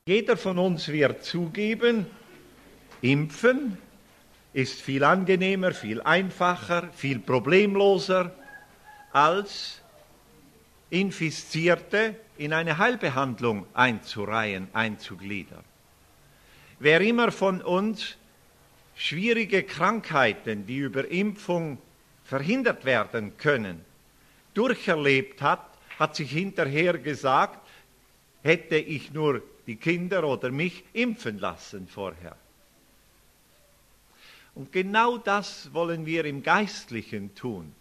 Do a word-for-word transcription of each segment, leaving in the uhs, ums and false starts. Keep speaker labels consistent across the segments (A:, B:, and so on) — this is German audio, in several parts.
A: Jeder von uns wird zugeben, impfen ist viel angenehmer, viel einfacher, viel problemloser, als Infizierte in eine Heilbehandlung einzureihen, einzugliedern. Wer immer von uns schwierige Krankheiten, die über Impfung verhindert werden können, durcherlebt hat, hat sich hinterher gesagt, hätte ich nur die Kinder oder mich impfen lassen vorher. Und genau das wollen wir im Geistlichen tun.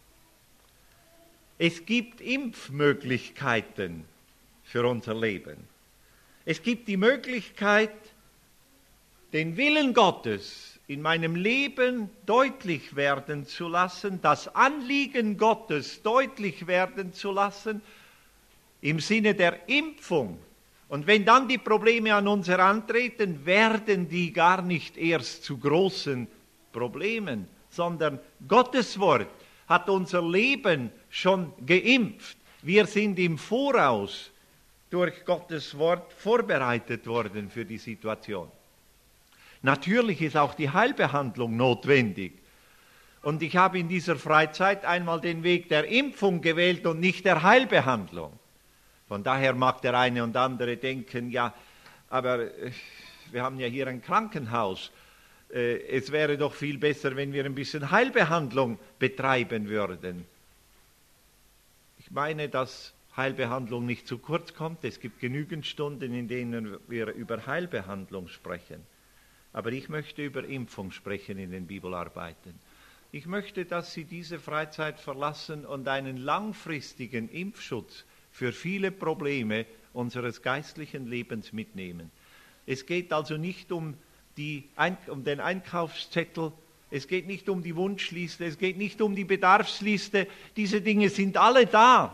A: Es gibt Impfmöglichkeiten für unser Leben. Es gibt die Möglichkeit, den Willen Gottes in meinem Leben deutlich werden zu lassen, das Anliegen Gottes deutlich werden zu lassen, im Sinne der Impfung. Und wenn dann die Probleme an uns herantreten, werden die gar nicht erst zu großen Problemen, sondern Gottes Wort hat unser Leben schon geimpft. Wir sind im Voraus durch Gottes Wort vorbereitet worden für die Situation. Natürlich ist auch die Heilbehandlung notwendig. Und ich habe in dieser Freizeit einmal den Weg der Impfung gewählt und nicht der Heilbehandlung. Von daher mag der eine und andere denken, ja, aber wir haben ja hier ein Krankenhaus. Es wäre doch viel besser, wenn wir ein bisschen Heilbehandlung betreiben würden. Ich meine, dass Heilbehandlung nicht zu kurz kommt. Es gibt genügend Stunden, in denen wir über Heilbehandlung sprechen. Aber ich möchte über Impfung sprechen in den Bibelarbeiten. Ich möchte, dass Sie diese Freizeit verlassen und einen langfristigen Impfschutz für viele Probleme unseres geistlichen Lebens mitnehmen. Es geht also nicht um, die, um den Einkaufszettel, es geht nicht um die Wunschliste, es geht nicht um die Bedarfsliste. Diese Dinge sind alle da.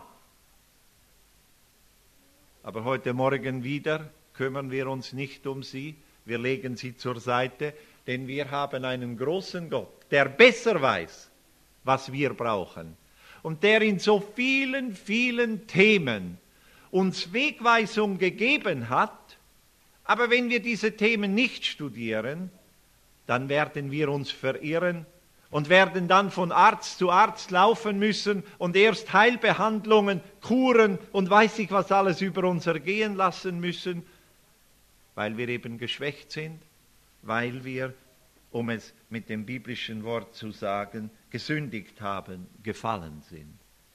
A: Aber heute Morgen wieder kümmern wir uns nicht um sie. Wir legen sie zur Seite, denn wir haben einen großen Gott, der besser weiß, was wir brauchen. Und der in so vielen, vielen Themen uns Wegweisung gegeben hat. Aber wenn wir diese Themen nicht studieren, dann werden wir uns verirren und werden dann von Arzt zu Arzt laufen müssen und erst Heilbehandlungen, Kuren und weiß ich was alles über uns ergehen lassen müssen, weil wir eben geschwächt sind, weil wir, um es mit dem biblischen Wort zu sagen, gesündigt haben, gefallen sind.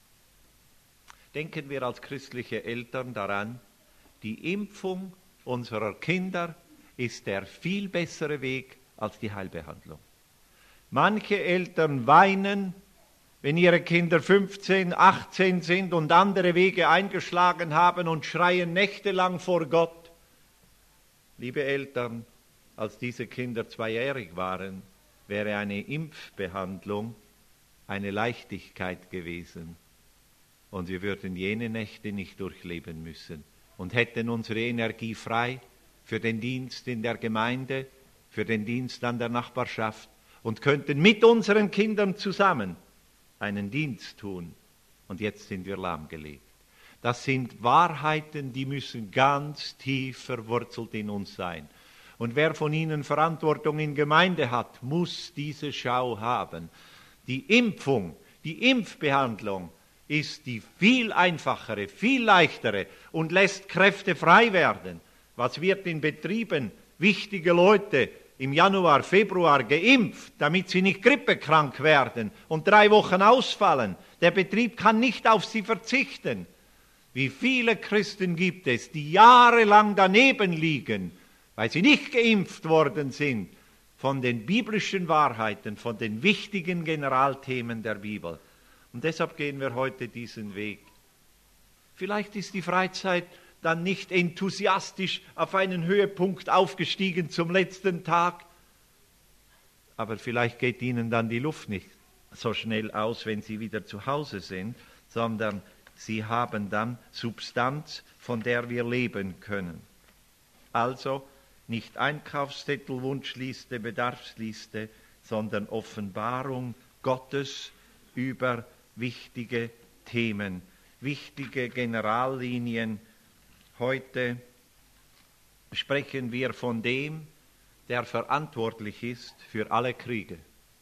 A: Denken wir als christliche Eltern daran, die Impfung unserer Kinder ist der viel bessere Weg als die Heilbehandlung. Manche Eltern weinen, wenn ihre Kinder fünfzehn, achtzehn sind und andere Wege eingeschlagen haben und schreien nächtelang vor Gott. Liebe Eltern, als diese Kinder zweijährig waren, wäre eine Impfbehandlung eine Leichtigkeit gewesen. Und wir würden jene Nächte nicht durchleben müssen und hätten unsere Energie frei für den Dienst in der Gemeinde, für den Dienst an der Nachbarschaft und könnten mit unseren Kindern zusammen einen Dienst tun. Und jetzt sind wir lahmgelegt. Das sind Wahrheiten, die müssen ganz tief verwurzelt in uns sein. Und wer von Ihnen Verantwortung in Gemeinde hat, muss diese Schau haben. Die Impfung, die Impfbehandlung ist die viel einfachere, viel leichtere und lässt Kräfte frei werden. Was wird in Betrieben wichtige Leute im Januar, Februar geimpft, damit sie nicht grippekrank werden und drei Wochen ausfallen? Der Betrieb kann nicht auf sie verzichten. Wie viele Christen gibt es, die jahrelang daneben liegen, weil sie nicht geimpft worden sind von den biblischen Wahrheiten, von den wichtigen Generalthemen der Bibel. Und deshalb gehen wir heute diesen Weg. Vielleicht ist die Freizeit dann nicht enthusiastisch auf einen Höhepunkt aufgestiegen zum letzten Tag, aber vielleicht geht Ihnen dann die Luft nicht so schnell aus, wenn Sie wieder zu Hause sind, sondern Sie haben dann Substanz, von der wir leben können. Also nicht Einkaufszettel, Wunschliste, Bedarfsliste, sondern Offenbarung Gottes über wichtige Themen, wichtige Generallinien. Heute sprechen wir von dem, der verantwortlich ist für alle Kriege.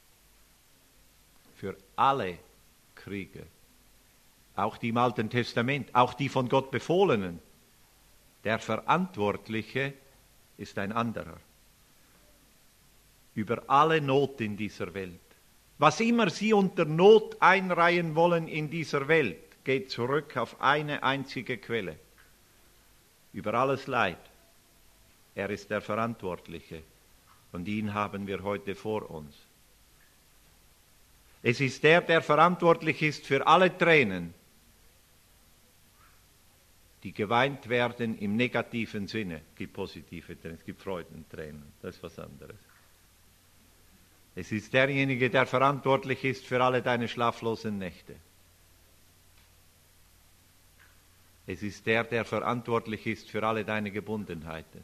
A: Für alle Kriege. Auch die im Alten Testament, auch die von Gott befohlenen. Der Verantwortliche ist ein anderer. Über alle Not in dieser Welt. Was immer Sie unter Not einreihen wollen in dieser Welt, geht zurück auf eine einzige Quelle. Über alles Leid. Er ist der Verantwortliche und ihn haben wir heute vor uns. Es ist der, der verantwortlich ist für alle Tränen, die geweint werden im negativen Sinne. Es gibt positive Tränen, es gibt Freudentränen, das ist was anderes. Es ist derjenige, der verantwortlich ist für alle deine schlaflosen Nächte. Es ist der, der verantwortlich ist für alle deine Gebundenheiten.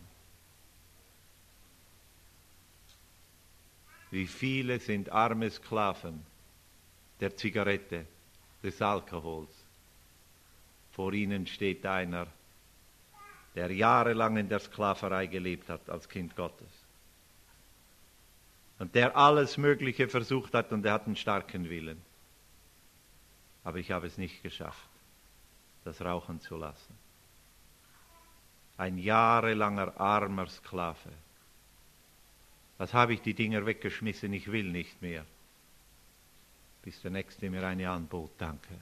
A: Wie viele sind arme Sklaven der Zigarette, des Alkohols. Vor ihnen steht einer, der jahrelang in der Sklaverei gelebt hat als Kind Gottes. Und der alles Mögliche versucht hat und er hat einen starken Willen. Aber ich habe es nicht geschafft, das Rauchen zu lassen. Ein jahrelanger armer Sklave. Was habe ich die Dinger weggeschmissen? Ich will nicht mehr. Bis der Nächste mir eine anbot, danke.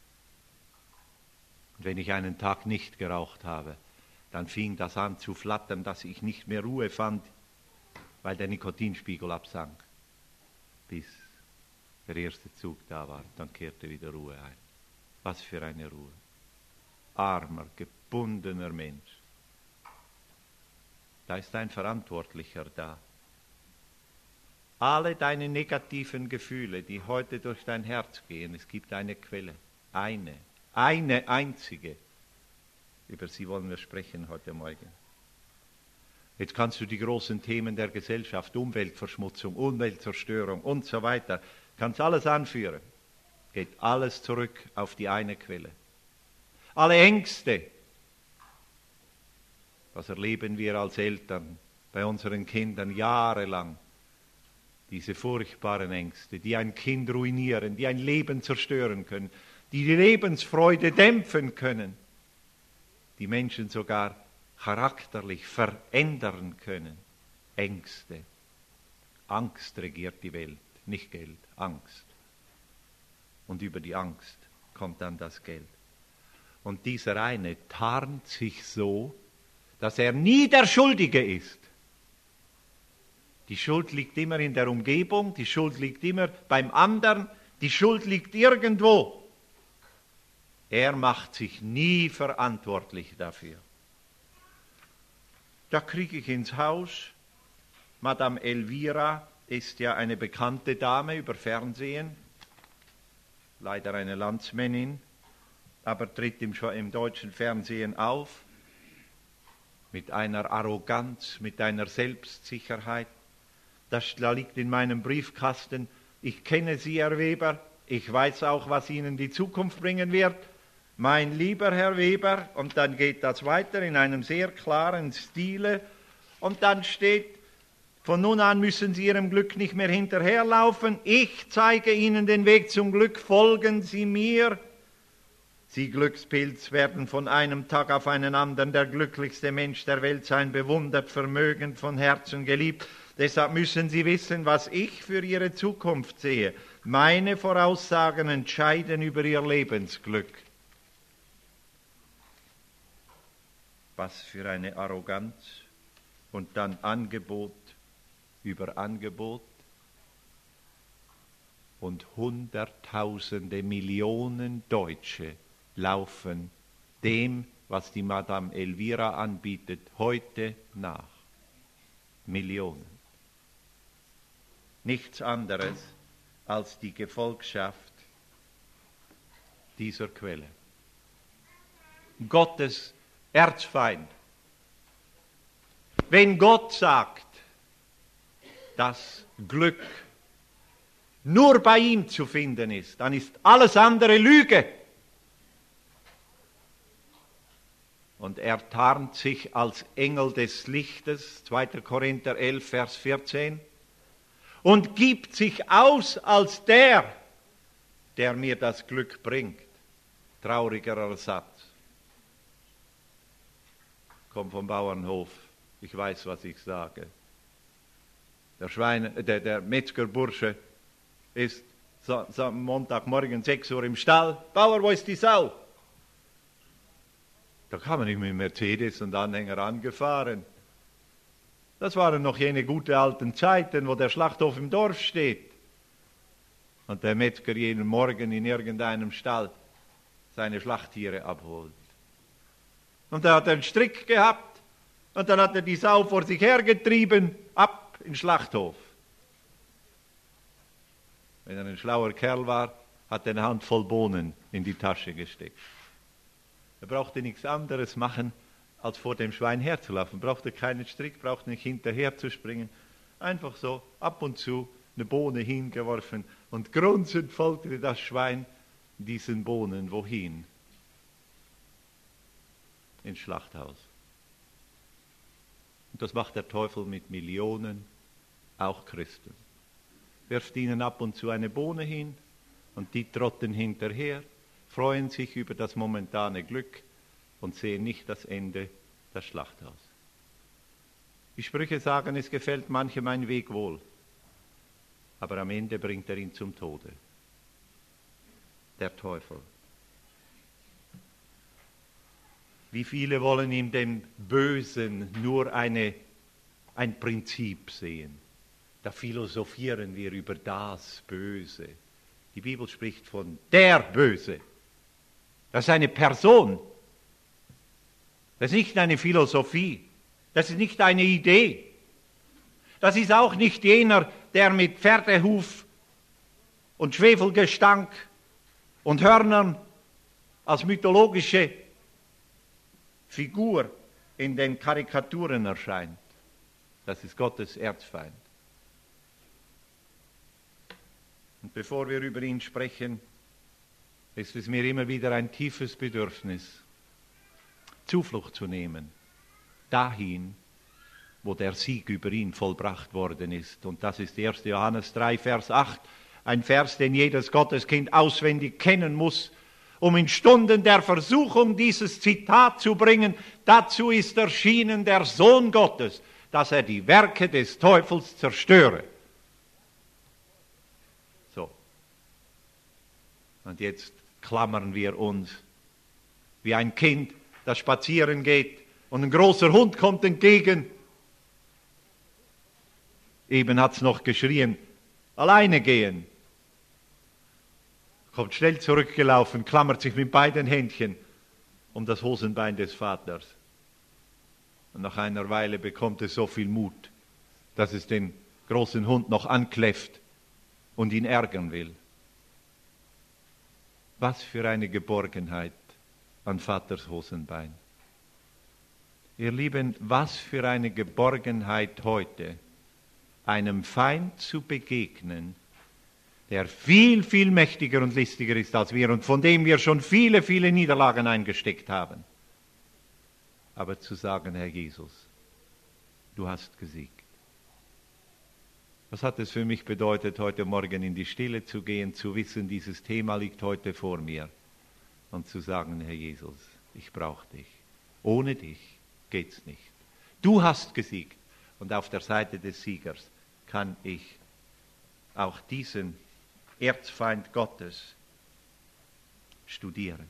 A: Und wenn ich einen Tag nicht geraucht habe, dann fing das an zu flattern, dass ich nicht mehr Ruhe fand, weil der Nikotinspiegel absank, bis der erste Zug da war. Dann kehrte wieder Ruhe ein. Was für eine Ruhe. Armer, gebundener Mensch. Da ist ein Verantwortlicher da. Alle deine negativen Gefühle, die heute durch dein Herz gehen, es gibt eine Quelle. Eine. Eine einzige. Über sie wollen wir sprechen heute Morgen. Jetzt kannst du die großen Themen der Gesellschaft, Umweltverschmutzung, Umweltzerstörung und so weiter, kannst alles anführen. Geht alles zurück auf die eine Quelle. Alle Ängste, was erleben wir als Eltern bei unseren Kindern jahrelang, diese furchtbaren Ängste, die ein Kind ruinieren, die ein Leben zerstören können, die die Lebensfreude dämpfen können, die Menschen sogar charakterlich verändern können. Ängste. Angst regiert die Welt, nicht Geld, Angst. Und über die Angst kommt dann das Geld. Und dieser eine tarnt sich so, dass er nie der Schuldige ist. Die Schuld liegt immer in der Umgebung, die Schuld liegt immer beim anderen, die Schuld liegt irgendwo. Er macht sich nie verantwortlich dafür. Da kriege ich ins Haus, Madame Elvira ist ja eine bekannte Dame über Fernsehen, leider eine Landsmännin, aber tritt im, im deutschen Fernsehen auf, mit einer Arroganz, mit einer Selbstsicherheit. Das da liegt in meinem Briefkasten. Ich kenne Sie, Herr Weber. Ich weiß auch, was Ihnen die Zukunft bringen wird. Mein lieber Herr Weber. Und dann geht das weiter in einem sehr klaren Stile. Und dann steht, von nun an müssen Sie Ihrem Glück nicht mehr hinterherlaufen. Ich zeige Ihnen den Weg zum Glück. Folgen Sie mir. Sie Glückspilz werden von einem Tag auf einen anderen der glücklichste Mensch der Welt sein, bewundert, vermögend, von Herzen geliebt. Deshalb müssen Sie wissen, was ich für Ihre Zukunft sehe. Meine Voraussagen entscheiden über Ihr Lebensglück. Was für eine Arroganz. Und dann Angebot über Angebot. Und Hunderttausende, Millionen Deutsche laufen dem, was die Madame Elvira anbietet, heute nach. Millionen. Nichts anderes als die Gefolgschaft dieser Quelle. Gottes Erzfeind. Wenn Gott sagt, dass Glück nur bei ihm zu finden ist, dann ist alles andere Lüge. Und er tarnt sich als Engel des Lichtes, zweiter Korinther elf, Vers vierzehn, und gibt sich aus als der, der mir das Glück bringt. Traurigerer Satz. Komm vom Bauernhof, ich weiß, was ich sage. Der, Schweine, der, der Metzgerbursche ist so, so Montagmorgen sechs Uhr im Stall. Bauer, wo ist die Sau? Da kam er nicht mit Mercedes und Anhänger angefahren. Das waren noch jene gute alten Zeiten, wo der Schlachthof im Dorf steht. Und der Metzger jeden Morgen in irgendeinem Stall seine Schlachttiere abholt. Und da hat er einen Strick gehabt und dann hat er die Sau vor sich hergetrieben, ab in den Schlachthof. Wenn er ein schlauer Kerl war, hat er eine Handvoll Bohnen in die Tasche gesteckt. Er brauchte nichts anderes machen, als vor dem Schwein herzulaufen. Brauchte keinen Strick, brauchte nicht hinterher zu springen. Einfach so ab und zu eine Bohne hingeworfen und grunzend folgte das Schwein diesen Bohnen wohin? Ins Schlachthaus. Und das macht der Teufel mit Millionen, auch Christen. Wirft ihnen ab und zu eine Bohne hin und die trotten hinterher, freuen sich über das momentane Glück und sehen nicht das Ende, das Schlachthaus. Die Sprüche sagen, es gefällt manchem ein Weg wohl, aber am Ende bringt er ihn zum Tode. Der Teufel. Wie viele wollen in dem Bösen nur eine, ein Prinzip sehen? Da philosophieren wir über das Böse. Die Bibel spricht von der Böse. Das ist eine Person. Das ist nicht eine Philosophie. Das ist nicht eine Idee. Das ist auch nicht jener, der mit Pferdehuf und Schwefelgestank und Hörnern als mythologische Figur in den Karikaturen erscheint. Das ist Gottes Erzfeind. Und bevor wir über ihn sprechen, ist es mir immer wieder ein tiefes Bedürfnis, Zuflucht zu nehmen, dahin, wo der Sieg über ihn vollbracht worden ist. Und das ist erster Johannes drei, Vers acht, ein Vers, den jedes Gotteskind auswendig kennen muss, um in Stunden der Versuchung dieses Zitat zu bringen. Dazu ist erschienen der Sohn Gottes, dass er die Werke des Teufels zerstöre. So. Und jetzt klammern wir uns wie ein Kind, das spazieren geht und ein großer Hund kommt entgegen. Eben hat es noch geschrien, alleine gehen. Kommt schnell zurückgelaufen, klammert sich mit beiden Händchen um das Hosenbein des Vaters. Und nach einer Weile bekommt es so viel Mut, dass es den großen Hund noch ankläfft und ihn ärgern will. Was für eine Geborgenheit an Vaters Hosenbein. Ihr Lieben, was für eine Geborgenheit heute, einem Feind zu begegnen, der viel, viel mächtiger und listiger ist als wir und von dem wir schon viele, viele Niederlagen eingesteckt haben. Aber zu sagen, Herr Jesus, du hast gesiegt. Was hat es für mich bedeutet, heute Morgen in die Stille zu gehen, zu wissen, dieses Thema liegt heute vor mir und zu sagen, Herr Jesus, ich brauche dich. Ohne dich geht's nicht. Du hast gesiegt und auf der Seite des Siegers kann ich auch diesen Erzfeind Gottes studieren.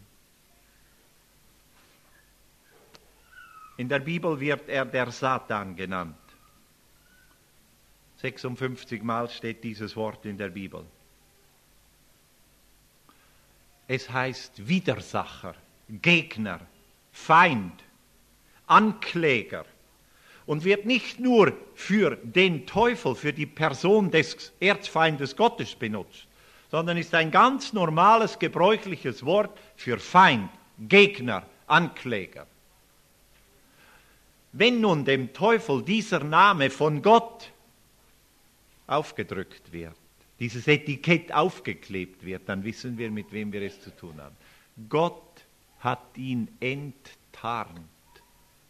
A: In der Bibel wird er der Satan genannt. sechsundfünfzig Mal steht dieses Wort in der Bibel. Es heißt Widersacher, Gegner, Feind, Ankläger und wird nicht nur für den Teufel, für die Person des Erzfeindes Gottes benutzt, sondern ist ein ganz normales, gebräuchliches Wort für Feind, Gegner, Ankläger. Wenn nun dem Teufel dieser Name von Gott aufgedrückt wird, dieses Etikett aufgeklebt wird, dann wissen wir, mit wem wir es zu tun haben. Gott hat ihn enttarnt.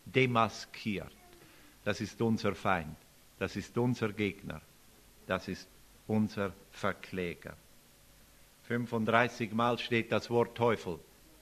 A: demaskiert. Das ist unser Feind, das ist unser Gegner, das ist unser Verkläger. fünfunddreißig Mal steht das Wort Teufel,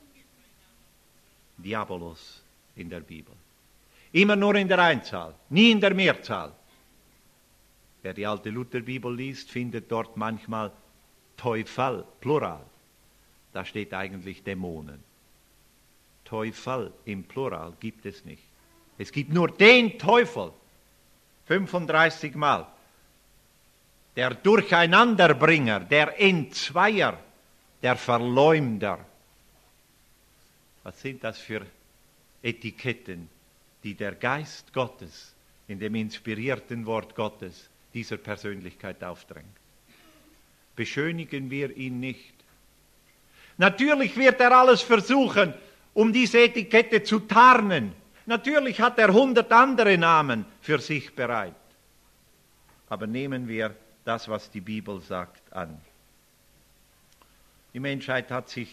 A: Diabolos in der Bibel. Immer nur in der Einzahl, nie in der Mehrzahl. Wer die alte Lutherbibel liest, findet dort manchmal Teufel, Plural. Da steht eigentlich Dämonen. Teufel im Plural gibt es nicht. Es gibt nur den Teufel, fünfunddreißig Mal. Der Durcheinanderbringer, der Entzweier, der Verleumder. Was sind das für Etiketten, die der Geist Gottes in dem inspirierten Wort Gottes dieser Persönlichkeit aufdrängt? Beschönigen wir ihn nicht. Natürlich wird er alles versuchen, um diese Etikette zu tarnen. Natürlich hat er hundert andere Namen für sich bereit. Aber nehmen wir das, was die Bibel sagt, an. Die Menschheit hat sich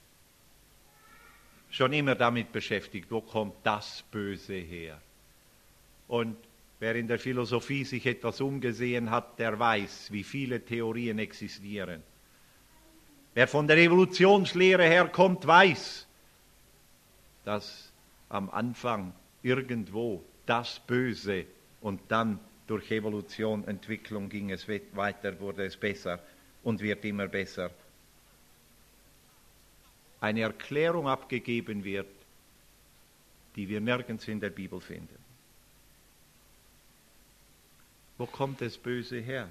A: schon immer damit beschäftigt, wo kommt das Böse her? Und wer in der Philosophie sich etwas umgesehen hat, der weiß, wie viele Theorien existieren. Wer von der Evolutionslehre herkommt, weiß, dass am Anfang irgendwo das Böse und dann durch Evolution, Entwicklung ging es weiter, wurde es besser und wird immer besser. Eine Erklärung abgegeben wird, die wir nirgends in der Bibel finden. Wo kommt das Böse her?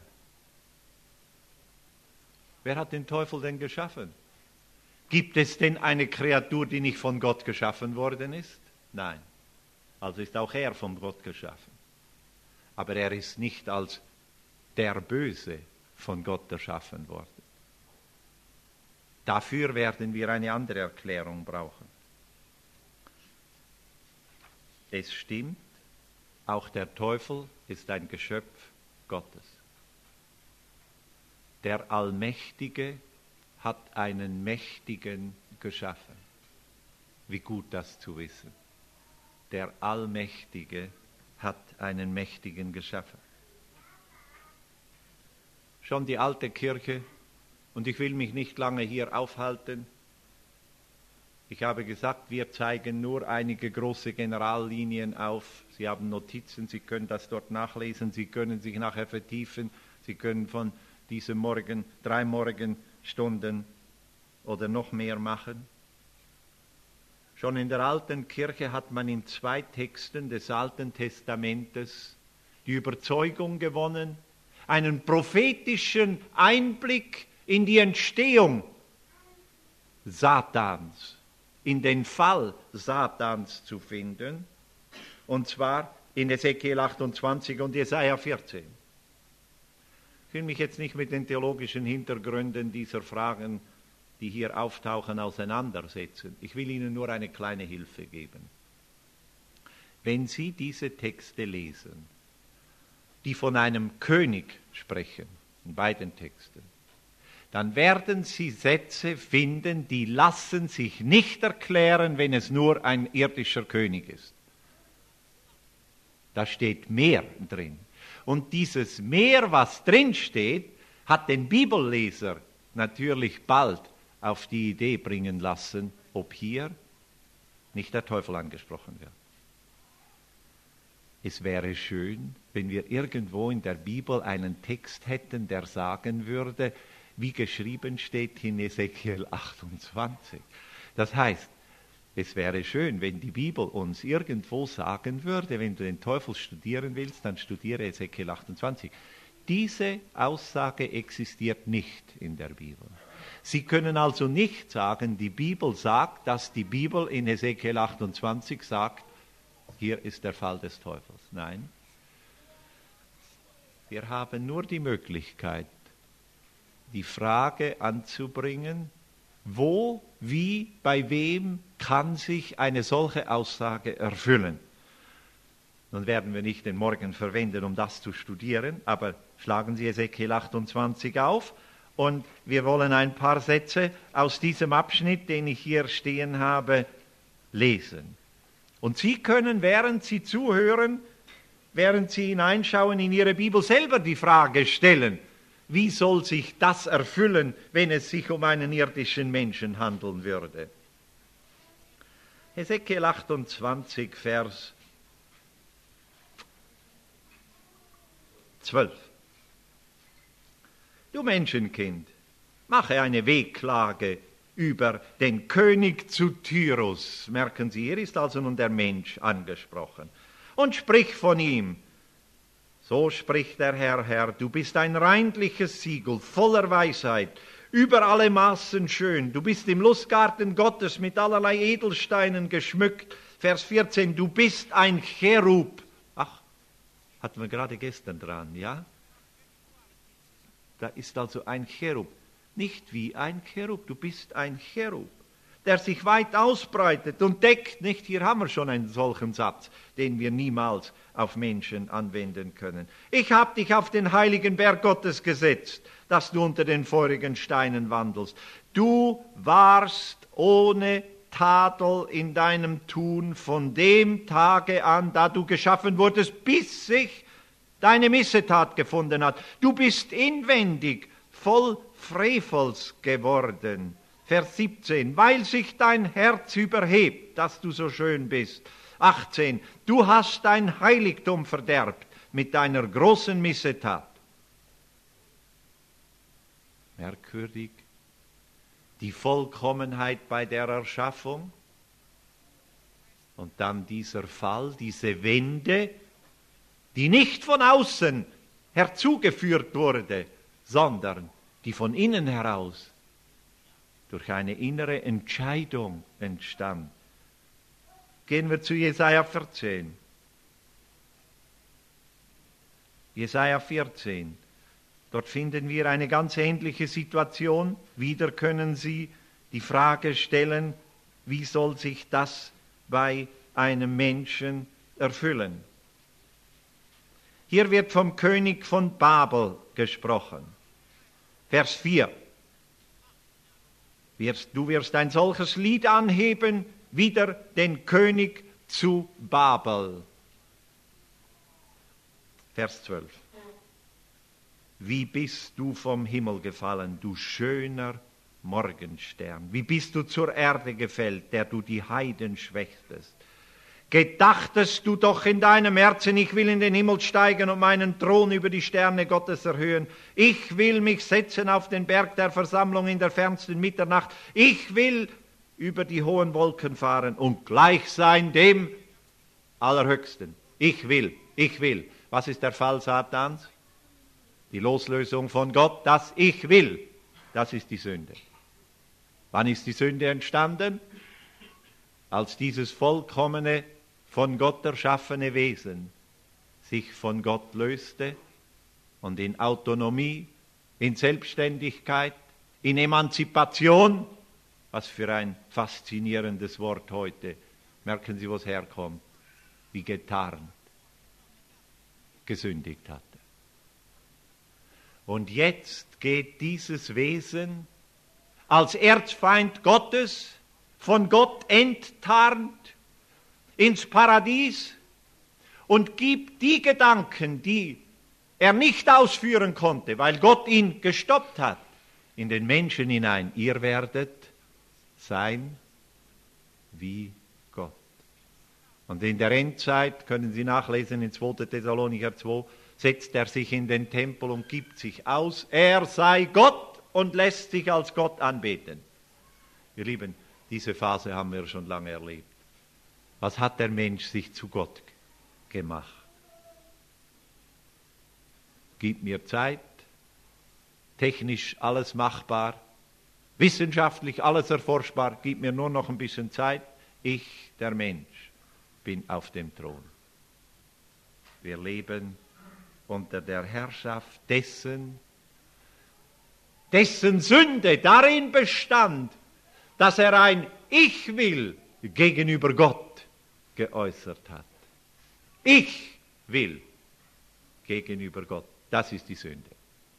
A: Wer hat den Teufel denn geschaffen? Gibt es denn eine Kreatur, die nicht von Gott geschaffen worden ist? Nein. Also ist auch er von Gott geschaffen. Aber er ist nicht als der Böse von Gott erschaffen worden. Dafür werden wir eine andere Erklärung brauchen. Es stimmt, auch der Teufel ist ein Geschöpf Gottes. Der Allmächtige hat einen Mächtigen geschaffen. Wie gut das zu wissen. Der Allmächtige hat einen Mächtigen geschaffen. Schon die alte Kirche, und ich will mich nicht lange hier aufhalten, ich habe gesagt, wir zeigen nur einige große Generallinien auf. Sie haben Notizen, Sie können das dort nachlesen, Sie können sich nachher vertiefen, Sie können von diesem Morgen drei Morgenstunden oder noch mehr machen. Schon in der alten Kirche hat man in zwei Texten des Alten Testamentes die Überzeugung gewonnen, einen prophetischen Einblick in die Entstehung Satans, in den Fall Satans zu finden, und zwar in Ezekiel achtundzwanzig und Jesaja vierzehn. Ich will mich jetzt nicht mit den theologischen Hintergründen dieser Fragen, die hier auftauchen, auseinandersetzen. Ich will Ihnen nur eine kleine Hilfe geben. Wenn Sie diese Texte lesen, die von einem König sprechen, in beiden Texten, dann werden Sie Sätze finden, die lassen sich nicht erklären, wenn es nur ein irdischer König ist. Da steht mehr drin. Und dieses Mehr, was drin steht, hat den Bibelleser natürlich bald auf die Idee bringen lassen, ob hier nicht der Teufel angesprochen wird. Es wäre schön, wenn wir irgendwo in der Bibel einen Text hätten, der sagen würde, wie geschrieben steht in Ezekiel achtundzwanzig. Das heißt, es wäre schön, wenn die Bibel uns irgendwo sagen würde, wenn du den Teufel studieren willst, dann studiere Ezekiel achtundzwanzig. Diese Aussage existiert nicht in der Bibel. Sie können also nicht sagen, die Bibel sagt, dass die Bibel in Ezekiel achtundzwanzig sagt, hier ist der Fall des Teufels. Nein. Wir haben nur die Möglichkeit, die Frage anzubringen, wo, wie, bei wem kann sich eine solche Aussage erfüllen. Nun werden wir nicht den Morgen verwenden, um das zu studieren, aber schlagen Sie Ezekiel achtundzwanzig auf und wir wollen ein paar Sätze aus diesem Abschnitt, den ich hier stehen habe, lesen. Und Sie können, während Sie zuhören, während Sie hineinschauen in Ihre Bibel, selber die Frage stellen, wie soll sich das erfüllen, wenn es sich um einen irdischen Menschen handeln würde? Hesekiel achtundzwanzig, Vers zwölf. Du Menschenkind, mache eine Wehklage über den König zu Tyrus. Merken Sie, hier ist also nun der Mensch angesprochen. Und sprich von ihm. So spricht der Herr, Herr, du bist ein reinliches Siegel, voller Weisheit, über alle Maßen schön. Du bist im Lustgarten Gottes mit allerlei Edelsteinen geschmückt. Vers vierzehn, du bist ein Cherub. Ach, hatten wir gerade gestern dran, ja? Da ist also ein Cherub. Nicht wie ein Cherub, du bist ein Cherub, der sich weit ausbreitet und deckt. Nicht, hier haben wir schon einen solchen Satz, den wir niemals auf Menschen anwenden können. Ich habe dich auf den heiligen Berg Gottes gesetzt, dass du unter den feurigen Steinen wandelst. Du warst ohne Tadel in deinem Tun von dem Tage an, da du geschaffen wurdest, bis sich deine Missetat gefunden hat. Du bist inwendig voll Frevels geworden. Vers siebzehn, weil sich dein Herz überhebt, dass du so schön bist. achtzehn, du hast dein Heiligtum verderbt mit deiner großen Missetat. Merkwürdig, die Vollkommenheit bei der Erschaffung und dann dieser Fall, diese Wende, die nicht von außen herzugeführt wurde, sondern die von innen heraus durch eine innere Entscheidung entstand. Gehen wir zu Jesaja vierzehn. Jesaja vierzehn. Dort finden wir eine ganz ähnliche Situation. Wieder können Sie die Frage stellen, wie soll sich das bei einem Menschen erfüllen? Hier wird vom König von Babel gesprochen. Vers vier. Du wirst ein solches Lied anheben, wider den König zu Babel. Vers zwölf. Wie bist du vom Himmel gefallen, du schöner Morgenstern? Wie bist du zur Erde gefällt, der du die Heiden schwächtest? Gedachtest du doch in deinem Herzen, ich will in den Himmel steigen und meinen Thron über die Sterne Gottes erhöhen. Ich will mich setzen auf den Berg der Versammlung in der fernsten Mitternacht. Ich will über die hohen Wolken fahren und gleich sein dem Allerhöchsten. Ich will, ich will. Was ist der Fall Satans? Die Loslösung von Gott, das Ich will, das ist die Sünde. Wann ist die Sünde entstanden? Als dieses vollkommene, von Gott erschaffene Wesen sich von Gott löste und in Autonomie, in Selbstständigkeit, in Emanzipation, was für ein faszinierendes Wort heute, merken Sie, wo es herkommt, wie getarnt, gesündigt hatte. Und jetzt geht dieses Wesen als Erzfeind Gottes, von Gott enttarnt, ins Paradies und gibt die Gedanken, die er nicht ausführen konnte, weil Gott ihn gestoppt hat, in den Menschen hinein. Ihr werdet sein wie Gott. Und in der Endzeit, können Sie nachlesen in zweiter Thessalonicher zwei, setzt er sich in den Tempel und gibt sich aus, er sei Gott und lässt sich als Gott anbeten. Ihr Lieben, diese Phase haben wir schon lange erlebt. Was hat der Mensch sich zu Gott gemacht? Gib mir Zeit, technisch alles machbar, wissenschaftlich alles erforschbar, gib mir nur noch ein bisschen Zeit. Ich, der Mensch, bin auf dem Thron. Wir leben unter der Herrschaft dessen, dessen Sünde darin bestand, dass er ein Ich will gegenüber Gott geäußert hat. Ich will gegenüber Gott. Das ist die Sünde.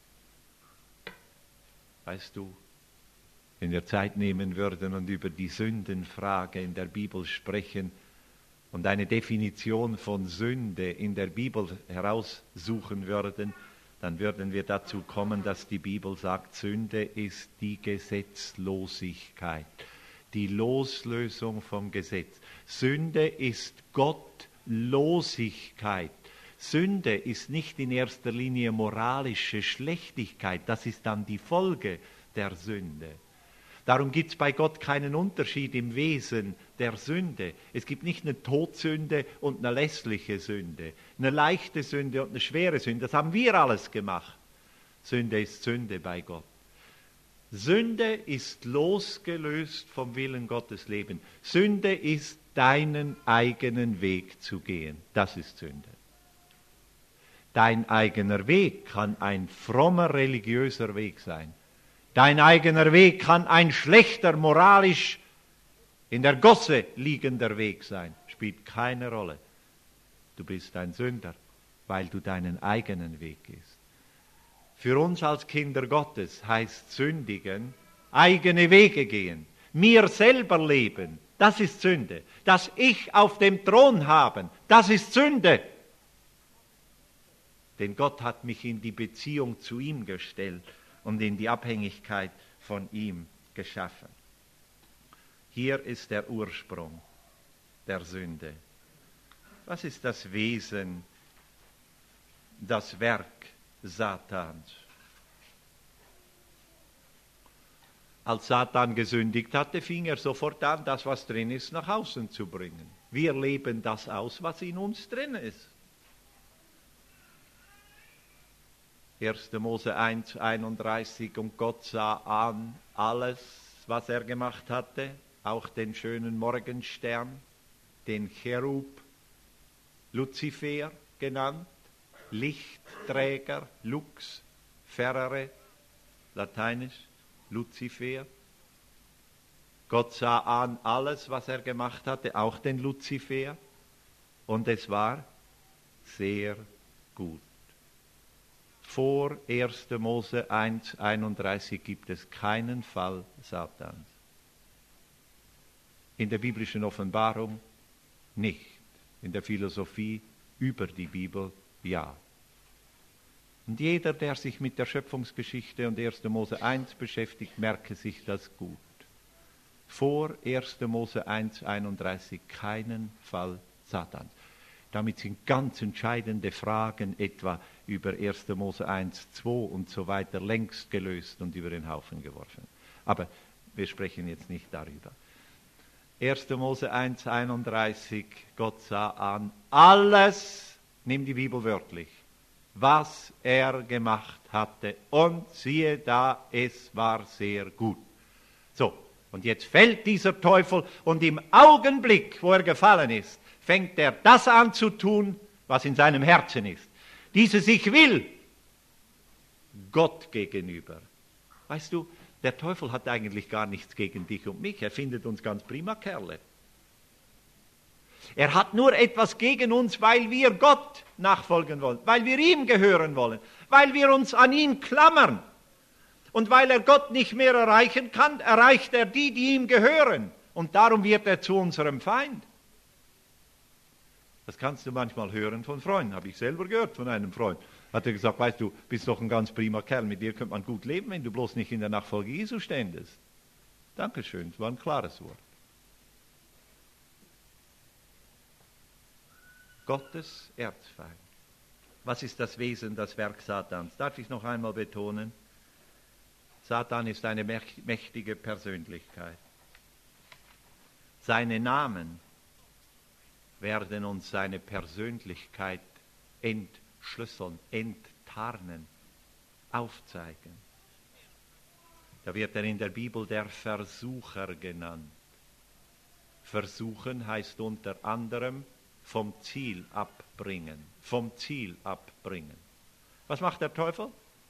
A: Weißt du, wenn wir Zeit nehmen würden und über die Sündenfrage in der Bibel sprechen, und eine Definition von Sünde in der Bibel heraussuchen würden, dann würden wir dazu kommen, dass die Bibel sagt, Sünde ist die Gesetzlosigkeit, die Loslösung vom Gesetz. Sünde ist Gottlosigkeit. Sünde ist nicht in erster Linie moralische Schlechtigkeit, das ist dann die Folge der Sünde. Darum gibt es bei Gott keinen Unterschied im Wesen der Sünde. Es gibt nicht eine Todsünde und eine lässliche Sünde, eine leichte Sünde und eine schwere Sünde. Das haben wir alles gemacht. Sünde ist Sünde bei Gott. Sünde ist losgelöst vom Willen Gottes Leben. Sünde ist deinen eigenen Weg zu gehen. Das ist Sünde. Dein eigener Weg kann ein frommer religiöser Weg sein. Dein eigener Weg kann ein schlechter, moralisch in der Gosse liegender Weg sein. Spielt keine Rolle. Du bist ein Sünder, weil du deinen eigenen Weg gehst. Für uns als Kinder Gottes heißt sündigen, eigene Wege gehen, mir selber leben, das ist Sünde. Das Ich auf dem Thron haben, das ist Sünde. Denn Gott hat mich in die Beziehung zu ihm gestellt und in die Abhängigkeit von ihm geschaffen. Hier ist der Ursprung der Sünde. Was ist das Wesen, das Werk Satans? Als Satan gesündigt hatte, fing er sofort an, das, was drin ist, nach außen zu bringen. Wir leben das aus, was in uns drin ist. erster Mose eins, einunddreißig, und Gott sah an alles, was er gemacht hatte, auch den schönen Morgenstern, den Cherub, Luzifer genannt, Lichtträger, Lux, Ferere, lateinisch, Luzifer. Gott sah an alles, was er gemacht hatte, auch den Luzifer, und es war sehr gut. Vor erster Mose eins, einunddreißig gibt es keinen Fall Satans. In der biblischen Offenbarung nicht. In der Philosophie über die Bibel ja. Und jeder, der sich mit der Schöpfungsgeschichte und erster Mose eins beschäftigt, merke sich das gut. Vor erster Mose eins, einunddreißig keinen Fall Satans. Damit sind ganz entscheidende Fragen etwa über erster Mose eins, zwei und so weiter längst gelöst und über den Haufen geworfen. Aber wir sprechen jetzt nicht darüber. erster Mose eins, einunddreißig, Gott sah an alles, nimm die Bibel wörtlich, was er gemacht hatte, und siehe da, es war sehr gut. So, und jetzt fällt dieser Teufel, und im Augenblick, wo er gefallen ist, fängt er das an zu tun, was in seinem Herzen ist. Dieses Ich will, Gott gegenüber. Weißt du, der Teufel hat eigentlich gar nichts gegen dich und mich. Er findet uns ganz prima Kerle. Er hat nur etwas gegen uns, weil wir Gott nachfolgen wollen, weil wir ihm gehören wollen, weil wir uns an ihn klammern. Und weil er Gott nicht mehr erreichen kann, erreicht er die, die ihm gehören. Und darum wird er zu unserem Feind. Das kannst du manchmal hören von Freunden. Habe ich selber gehört von einem Freund. Hat er gesagt, weißt du, bist doch ein ganz prima Kerl, mit dir könnte man gut leben, wenn du bloß nicht in der Nachfolge Jesu ständest. Dankeschön, das war ein klares Wort. Gottes Erzfeind. Was ist das Wesen, das Werk Satans? Darf ich noch einmal betonen? Satan ist eine mächtige Persönlichkeit. Seine Namen werden uns seine Persönlichkeit entschlüsseln, enttarnen, aufzeigen. Da wird er in der Bibel der Versucher genannt. Versuchen heißt unter anderem vom Ziel abbringen, vom Ziel abbringen. Was macht der Teufel?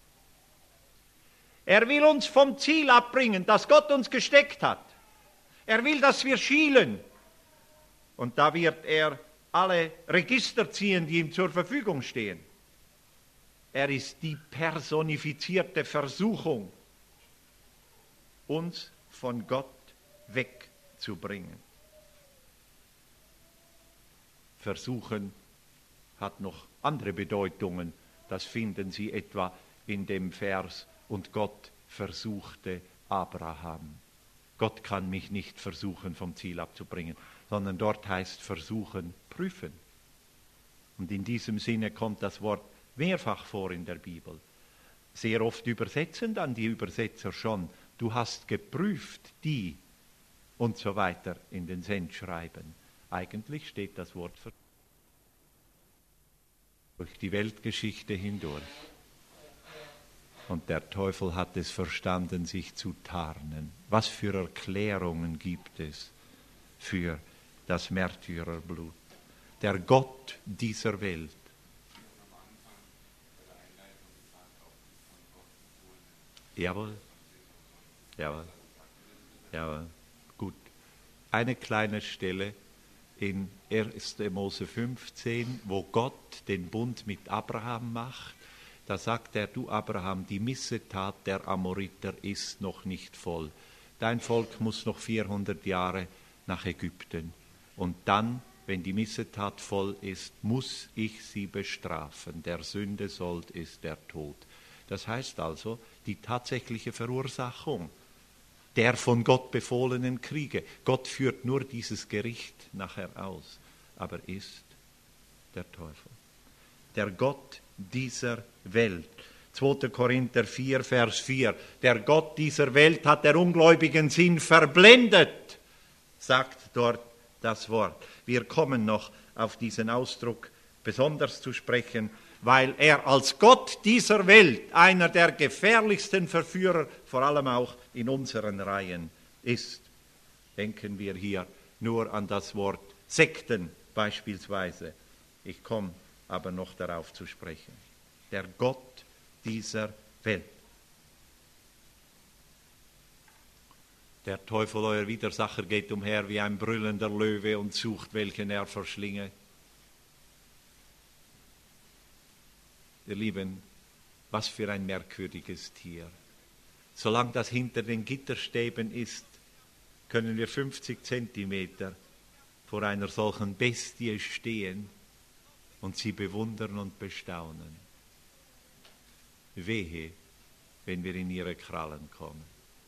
A: Er will uns vom Ziel abbringen, das Gott uns gesteckt hat. Er will, dass wir schielen. Und da wird er alle Register ziehen, die ihm zur Verfügung stehen. Er ist die personifizierte Versuchung, uns von Gott wegzubringen. Versuchen hat noch andere Bedeutungen. Das finden Sie etwa in dem Vers, und Gott versuchte Abraham. Gott kann mich nicht versuchen, vom Ziel abzubringen, sondern dort heißt versuchen, prüfen. Und in diesem Sinne kommt das Wort mehrfach vor in der Bibel. Sehr oft übersetzen dann die Übersetzer schon, du hast geprüft die und so weiter in den Sendschreiben. Eigentlich steht das Wort für durch die Weltgeschichte hindurch. Und der Teufel hat es verstanden, sich zu tarnen. Was für Erklärungen gibt es für das Märtyrerblut? Der Gott dieser Welt. Jawohl, jawohl, jawohl, gut. Eine kleine Stelle in erster Mose fünfzehn, wo Gott den Bund mit Abraham macht. Da sagt er, du Abraham, die Missetat der Amoriter ist noch nicht voll. Dein Volk muss noch vierhundert Jahre nach Ägypten. Und dann, wenn die Missetat voll ist, muss ich sie bestrafen. Der Sünde Sold ist der Tod. Das heißt also, die tatsächliche Verursachung der von Gott befohlenen Kriege. Gott führt nur dieses Gericht nachher aus, aber ist der Teufel. Der Gott dieser Welt. zweiter Korinther vier, Vers vier. Der Gott dieser Welt hat der ungläubigen Sinn verblendet, sagt dort das Wort. Wir kommen noch auf diesen Ausdruck besonders zu sprechen, weil er als Gott dieser Welt einer der gefährlichsten Verführer, vor allem auch in unseren Reihen, ist. Denken wir hier nur an das Wort Sekten beispielsweise. Ich komme aber noch darauf zu sprechen. Der Gott dieser Welt. Der Teufel, euer Widersacher, geht umher wie ein brüllender Löwe und sucht, welchen er verschlinge. Ihr Lieben, was für ein merkwürdiges Tier. Solange das hinter den Gitterstäben ist, können wir fünfzig Zentimeter vor einer solchen Bestie stehen und sie bewundern und bestaunen. Wehe, wenn wir in ihre Krallen kommen.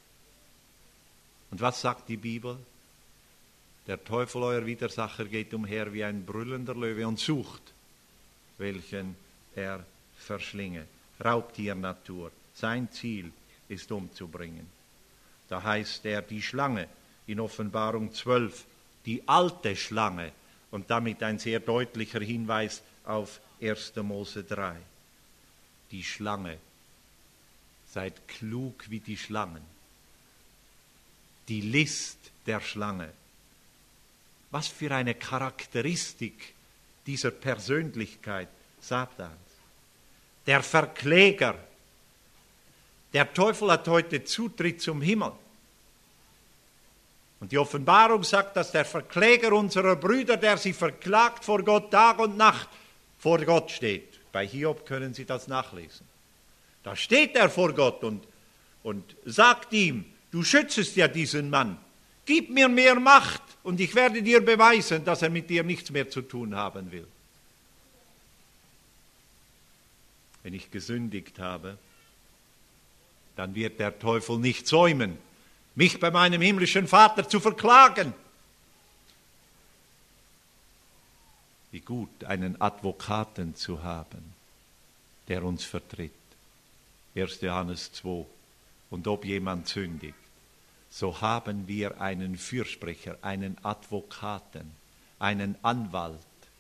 A: Und was sagt die Bibel? Der Teufel, euer Widersacher, geht umher wie ein brüllender Löwe und sucht, welchen er verschlinge. Raubtiernatur. Sein Ziel ist umzubringen. Da heißt er die Schlange in Offenbarung zwölf, die alte Schlange, und damit ein sehr deutlicher Hinweis auf erster Mose drei. Die Schlange. Seid klug wie die Schlangen. Die List der Schlange. Was für eine Charakteristik dieser Persönlichkeit Satans. Der Verkläger. Der Teufel hat heute Zutritt zum Himmel. Und die Offenbarung sagt, dass der Verkläger unserer Brüder, der sie verklagt vor Gott Tag und Nacht, vor Gott steht. Bei Hiob können Sie das nachlesen. Da steht er vor Gott und, und sagt ihm, du schützest ja diesen Mann. Gib mir mehr Macht und ich werde dir beweisen, dass er mit dir nichts mehr zu tun haben will. Wenn ich gesündigt habe, dann wird der Teufel nicht säumen, mich bei meinem himmlischen Vater zu verklagen. Wie gut, einen Advokaten zu haben, der uns vertritt. erster Johannes zwei. Und ob jemand sündigt, so haben wir einen Fürsprecher, einen Advokaten, einen Anwalt.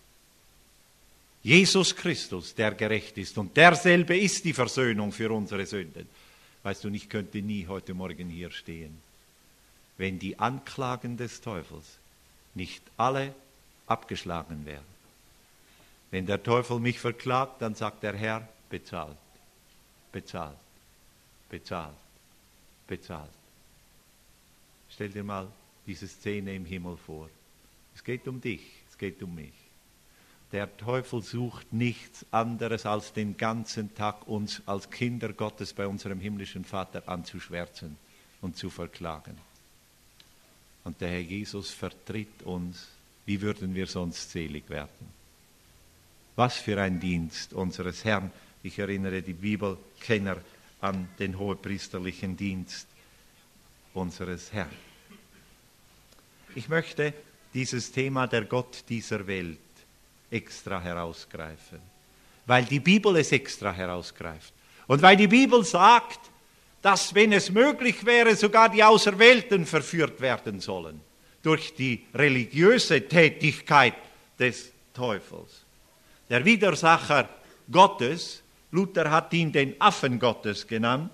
A: Jesus Christus, der gerecht ist. Und derselbe ist die Versöhnung für unsere Sünden. Weißt du, ich könnte nie heute Morgen hier stehen, wenn die Anklagen des Teufels nicht alle abgeschlagen wären. Wenn der Teufel mich verklagt, dann sagt der Herr, bezahlt, bezahlt, bezahlt, bezahlt. Stell dir mal diese Szene im Himmel vor. Es geht um dich, es geht um mich. Der Teufel sucht nichts anderes, als den ganzen Tag uns als Kinder Gottes bei unserem himmlischen Vater anzuschwärzen und zu verklagen. Und der Herr Jesus vertritt uns Wie würden wir sonst selig werden? Was für ein Dienst unseres Herrn. Ich erinnere die Bibelkenner an den hohepriesterlichen Dienst unseres Herrn. Ich möchte dieses Thema der Gott dieser Welt extra herausgreifen, weil die Bibel es extra herausgreift. Und weil die Bibel sagt, dass, wenn es möglich wäre, sogar die Auserwählten verführt werden sollen durch die religiöse Tätigkeit des Teufels. Der Widersacher Gottes, Luther hat ihn den Affen Gottes genannt,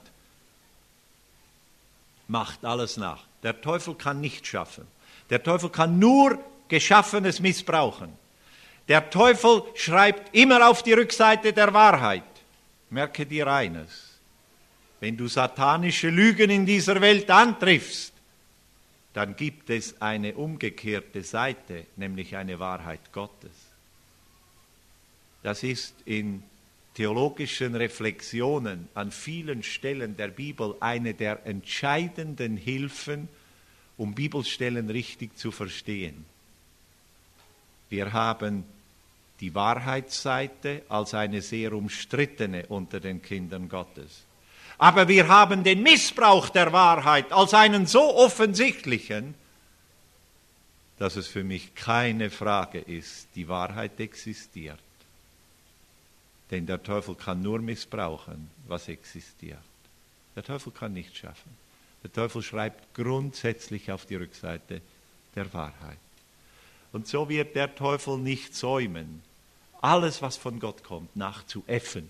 A: macht alles nach. Der Teufel kann nicht schaffen. Der Teufel kann nur Geschaffenes missbrauchen. Der Teufel schreibt immer auf die Rückseite der Wahrheit. Merke dir eines, wenn du satanische Lügen in dieser Welt antriffst, dann gibt es eine umgekehrte Seite, nämlich eine Wahrheit Gottes. Das ist in theologischen Reflexionen an vielen Stellen der Bibel eine der entscheidenden Hilfen, um Bibelstellen richtig zu verstehen. Wir haben die Wahrheitsseite als eine sehr umstrittene unter den Kindern Gottes. Aber wir haben den Missbrauch der Wahrheit als einen so offensichtlichen, dass es für mich keine Frage ist, die Wahrheit existiert. Denn der Teufel kann nur missbrauchen, was existiert. Der Teufel kann nicht schaffen. Der Teufel schreibt grundsätzlich auf die Rückseite der Wahrheit. Und so wird der Teufel nicht säumen, alles, was von Gott kommt, nachzuäffen.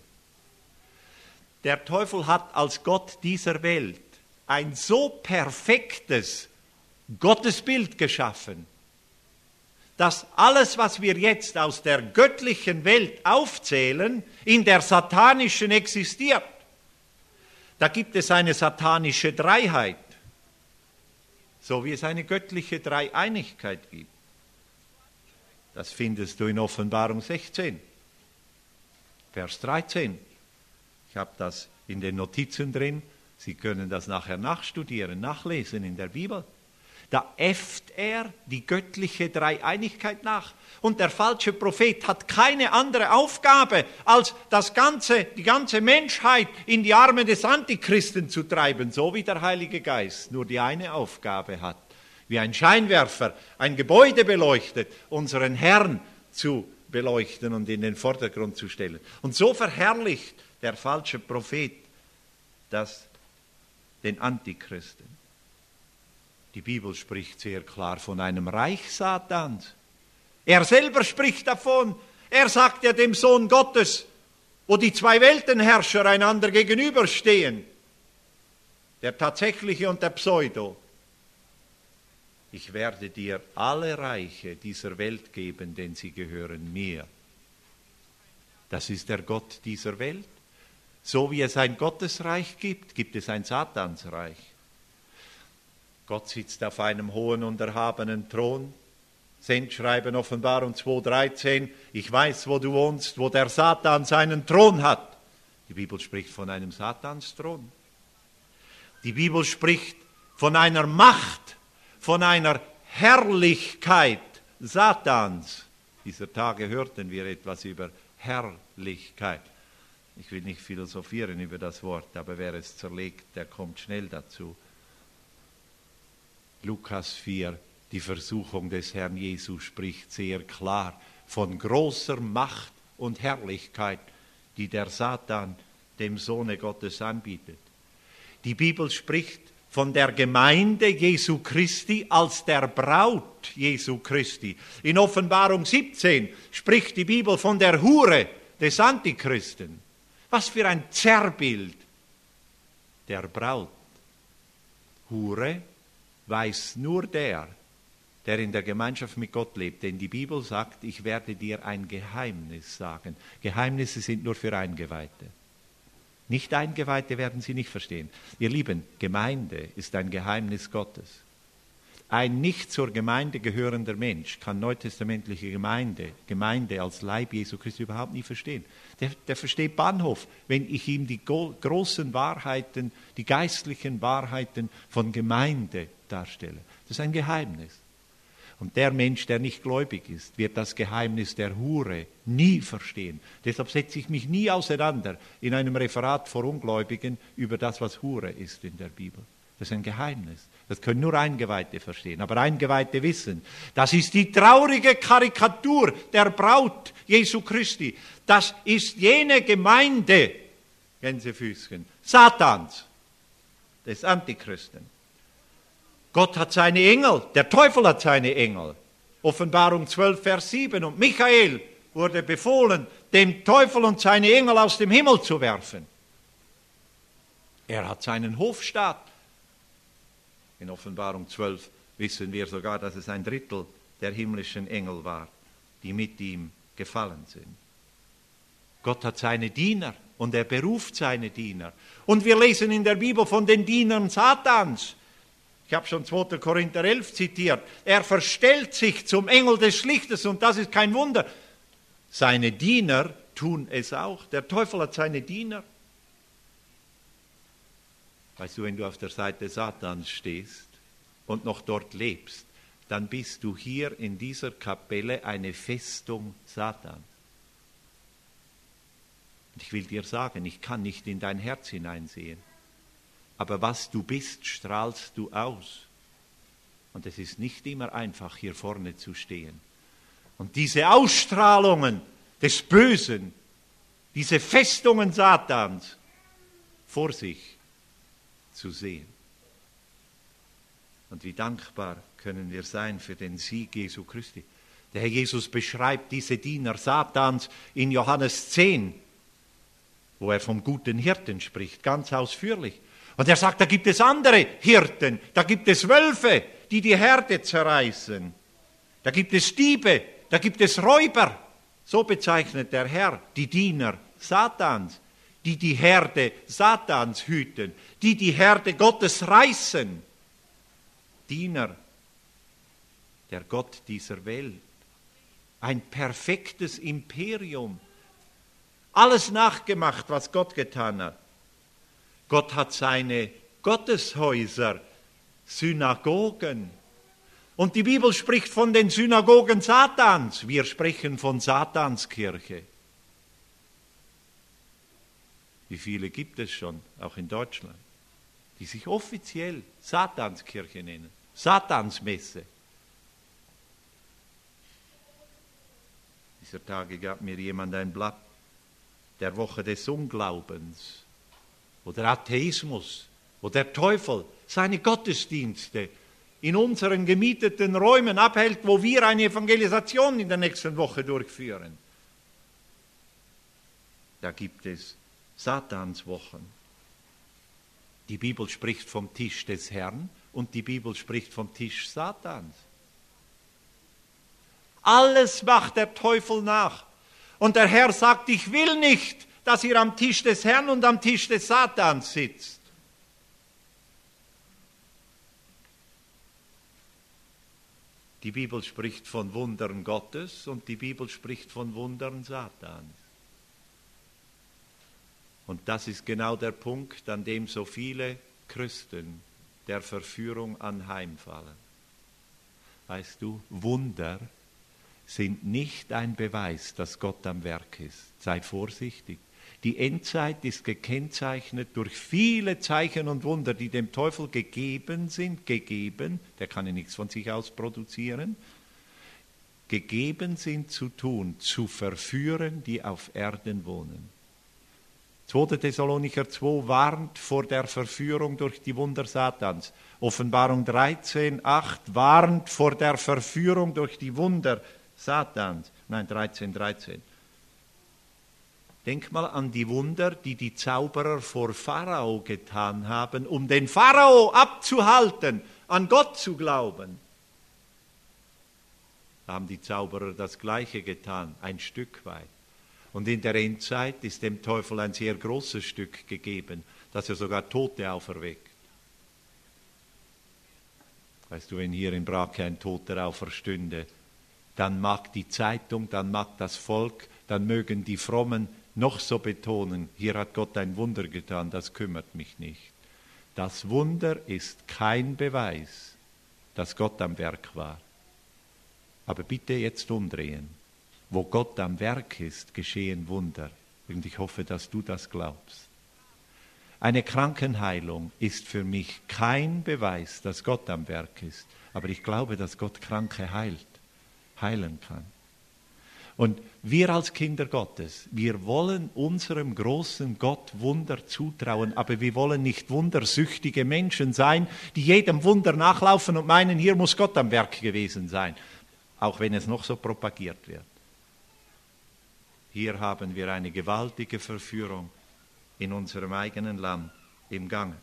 A: Der Teufel hat als Gott dieser Welt ein so perfektes Gottesbild geschaffen, dass alles, was wir jetzt aus der göttlichen Welt aufzählen, in der satanischen existiert. Da gibt es eine satanische Dreiheit, so wie es eine göttliche Dreieinigkeit gibt. Das findest du in Offenbarung sechzehn, Vers dreizehn. Ich habe das in den Notizen drin. Sie können das nachher nachstudieren, nachlesen in der Bibel. Da äfft er die göttliche Dreieinigkeit nach. Und der falsche Prophet hat keine andere Aufgabe, als das ganze, die ganze Menschheit in die Arme des Antichristen zu treiben, so wie der Heilige Geist nur die eine Aufgabe hat, wie ein Scheinwerfer ein Gebäude beleuchtet, unseren Herrn zu beleuchten und in den Vordergrund zu stellen. Und so verherrlicht der falsche Prophet das, den Antichristen. Die Bibel spricht sehr klar von einem Reich Satans. Er selber spricht davon. Er sagt ja dem Sohn Gottes, wo die zwei Weltenherrscher einander gegenüberstehen, der tatsächliche und der Pseudo. Ich werde dir alle Reiche dieser Welt geben, denn sie gehören mir. Das ist der Gott dieser Welt. So wie es ein Gottesreich gibt, gibt es ein Satansreich. Gott sitzt auf einem hohen und erhabenen Thron. Sendschreiben Offenbarung zwei dreizehn. Ich weiß, wo du wohnst, wo der Satan seinen Thron hat. Die Bibel spricht von einem Satansthron. Die Bibel spricht von einer Macht, von einer Herrlichkeit Satans. Dieser Tage hörten wir etwas über Herrlichkeit. Ich will nicht philosophieren über das Wort, aber wer es zerlegt, der kommt schnell dazu. Lukas vier, die Versuchung des Herrn Jesus spricht sehr klar von großer Macht und Herrlichkeit, die der Satan dem Sohne Gottes anbietet. Die Bibel spricht von der Gemeinde Jesu Christi als der Braut Jesu Christi. In Offenbarung siebzehn spricht die Bibel von der Hure des Antichristen. Was für ein Zerrbild der Braut. Hure weiß nur der, der in der Gemeinschaft mit Gott lebt. Denn die Bibel sagt, ich werde dir ein Geheimnis sagen. Geheimnisse sind nur für Eingeweihte. Nicht Eingeweihte werden sie nicht verstehen. Ihr Lieben, Gemeinde ist ein Geheimnis Gottes. Ein nicht zur Gemeinde gehörender Mensch kann neutestamentliche Gemeinde, Gemeinde als Leib Jesu Christi überhaupt nie verstehen. Der, der versteht Bahnhof, wenn ich ihm die großen Wahrheiten, die geistlichen Wahrheiten von Gemeinde darstelle. Das ist ein Geheimnis. Und der Mensch, der nicht gläubig ist, wird das Geheimnis der Hure nie verstehen. Deshalb setze ich mich nie auseinander in einem Referat vor Ungläubigen über das, was Hure ist in der Bibel. Das ist ein Geheimnis. Das können nur Eingeweihte verstehen. Aber Eingeweihte wissen, das ist die traurige Karikatur der Braut Jesu Christi. Das ist jene Gemeinde, Gänsefüßchen, Satans, des Antichristen. Gott hat seine Engel, der Teufel hat seine Engel. Offenbarung zwölf, Vers sieben. Und Michael wurde befohlen, dem Teufel und seine Engel aus dem Himmel zu werfen. Er hat seinen Hofstaat. In Offenbarung zwölf wissen wir sogar, dass es ein Drittel der himmlischen Engel war, die mit ihm gefallen sind. Gott hat seine Diener und er beruft seine Diener. Und wir lesen in der Bibel von den Dienern Satans. Ich habe schon zweiter Korinther elf zitiert. Er verstellt sich zum Engel des Lichtes und das ist kein Wunder. Seine Diener tun es auch. Der Teufel hat seine Diener. Weißt du, wenn du auf der Seite Satans stehst und noch dort lebst, dann bist du hier in dieser Kapelle eine Festung Satans. Und ich will dir sagen, ich kann nicht in dein Herz hineinsehen. Aber was du bist, strahlst du aus. Und es ist nicht immer einfach, hier vorne zu stehen. Und diese Ausstrahlungen des Bösen, diese Festungen Satans vor sich zu sehen. Und wie dankbar können wir sein für den Sieg Jesu Christi. Der Herr Jesus beschreibt diese Diener Satans in Johannes zehn, wo er vom guten Hirten spricht, ganz ausführlich. Und er sagt, da gibt es andere Hirten, da gibt es Wölfe, die die Herde zerreißen. Da gibt es Diebe, da gibt es Räuber. So bezeichnet der Herr die Diener Satans, die die Herde Satans hüten, die die Herde Gottes reißen. Diener, der Gott dieser Welt. Ein perfektes Imperium. Alles nachgemacht, was Gott getan hat. Gott hat seine Gotteshäuser, Synagogen. Und die Bibel spricht von den Synagogen Satans. Wir sprechen von Satanskirche. Wie viele gibt es schon, auch in Deutschland, die sich offiziell Satanskirche nennen, Satansmesse. Dieser Tage gab mir jemand ein Blatt der Woche des Unglaubens, wo der Atheismus, wo der Teufel seine Gottesdienste in unseren gemieteten Räumen abhält, wo wir eine Evangelisation in der nächsten Woche durchführen. Da gibt es Satanswochen. Die Bibel spricht vom Tisch des Herrn und die Bibel spricht vom Tisch Satans. Alles macht der Teufel nach. Und der Herr sagt, ich will nicht, dass ihr am Tisch des Herrn und am Tisch des Satans sitzt. Die Bibel spricht von Wundern Gottes und die Bibel spricht von Wundern Satans. Und das ist genau der Punkt, an dem so viele Christen der Verführung anheimfallen. Weißt du, Wunder sind nicht ein Beweis, dass Gott am Werk ist. Sei vorsichtig. Die Endzeit ist gekennzeichnet durch viele Zeichen und Wunder, die dem Teufel gegeben sind, gegeben, der kann ja nichts von sich aus produzieren, gegeben sind zu tun, zu verführen, die auf Erden wohnen. zweiter Thessalonicher zwei warnt vor der Verführung durch die Wunder Satans. Offenbarung dreizehn, acht warnt vor der Verführung durch die Wunder Satans. Nein, dreizehn, dreizehn. Denk mal an die Wunder, die die Zauberer vor Pharao getan haben, um den Pharao abzuhalten, an Gott zu glauben. Da haben die Zauberer das Gleiche getan, ein Stück weit. Und in der Endzeit ist dem Teufel ein sehr großes Stück gegeben, dass er sogar Tote auferweckt. Weißt du, wenn hier in Brake ein Toter auferstünde, dann mag die Zeitung, dann mag das Volk, dann mögen die Frommen noch so betonen, hier hat Gott ein Wunder getan, das kümmert mich nicht. Das Wunder ist kein Beweis, dass Gott am Werk war. Aber bitte jetzt umdrehen. Wo Gott am Werk ist, geschehen Wunder. Und ich hoffe, dass du das glaubst. Eine Krankenheilung ist für mich kein Beweis, dass Gott am Werk ist. Aber ich glaube, dass Gott Kranke heilt, heilen kann. Und wir als Kinder Gottes, wir wollen unserem großen Gott Wunder zutrauen, aber wir wollen nicht wundersüchtige Menschen sein, die jedem Wunder nachlaufen und meinen, hier muss Gott am Werk gewesen sein, auch wenn es noch so propagiert wird. Hier haben wir eine gewaltige Verführung in unserem eigenen Land im Gange.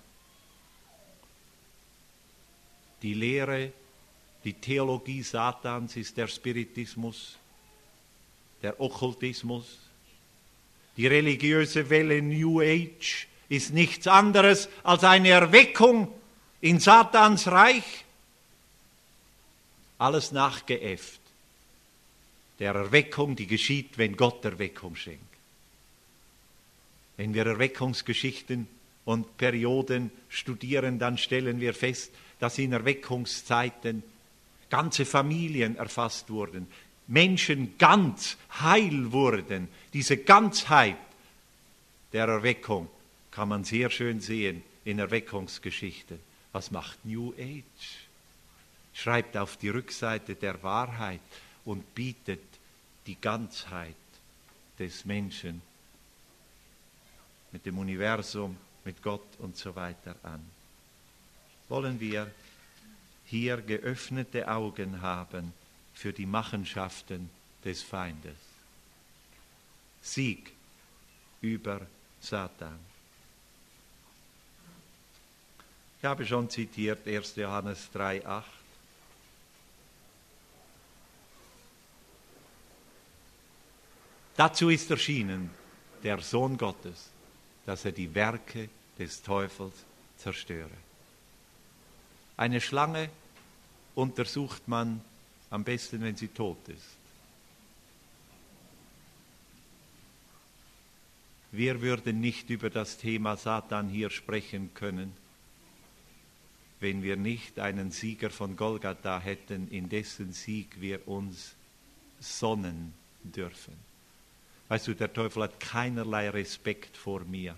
A: Die Lehre, die Theologie Satans ist der Spiritismus, der Okkultismus. Die religiöse Welle New Age ist nichts anderes als eine Erweckung in Satans Reich. Alles nachgeäfft der Erweckung, die geschieht, wenn Gott Erweckung schenkt. Wenn wir Erweckungsgeschichten und Perioden studieren, dann stellen wir fest, dass in Erweckungszeiten ganze Familien erfasst wurden, Menschen ganz heil wurden. Diese Ganzheit der Erweckung kann man sehr schön sehen in Erweckungsgeschichten. Was macht New Age? Schreibt auf die Rückseite der Wahrheit und bietet die Ganzheit des Menschen mit dem Universum, mit Gott und so weiter an. Wollen wir hier geöffnete Augen haben für die Machenschaften des Feindes. Sieg über Satan. Ich habe schon zitiert erster Johannes drei acht. Dazu ist erschienen der Sohn Gottes, dass er die Werke des Teufels zerstöre. Eine Schlange untersucht man am besten, wenn sie tot ist. Wir würden nicht über das Thema Satan hier sprechen können, wenn wir nicht einen Sieger von Golgatha hätten, in dessen Sieg wir uns sonnen dürfen. Weißt du, der Teufel hat keinerlei Respekt vor mir.